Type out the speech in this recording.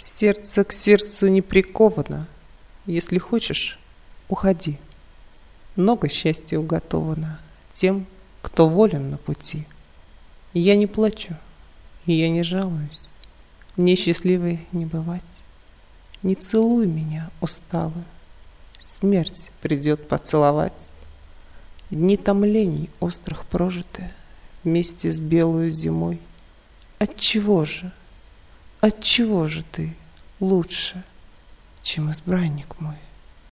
Сердце к сердцу не приковано. Если хочешь, уходи. Много счастья уготовано тем, кто волен на пути. Я не плачу, и я не жалуюсь. Мне счастливой не бывать. Не целуй меня, усталую. Смерть придет поцеловать. Дни томлений острых прожиты вместе с белую зимой. Отчего же ты лучше, чем избранник мой?